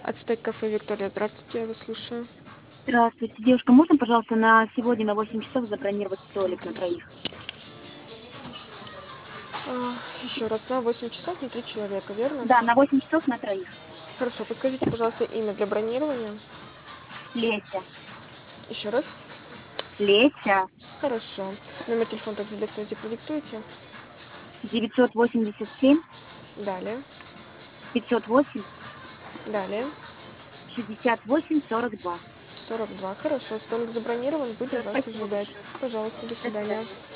Ацтек кафе Виктория. Здравствуйте, я вас слушаю. Здравствуйте, девушка, можно, пожалуйста, на сегодня на 8 часов забронировать столик на троих? Еще раз, на 8 часов на 3 человека, верно? Да, на 8 часов на троих. Хорошо, подскажите, пожалуйста, имя для бронирования. Леся. Еще раз. Леся. Хорошо. Номер телефона также для связи продиктуйте. 987 Далее. 508 Далее. 68 42. 42. Хорошо, столик забронирован, будем Все, вас спасибо ожидать. большое. Пожалуйста, до До свидания. свидания.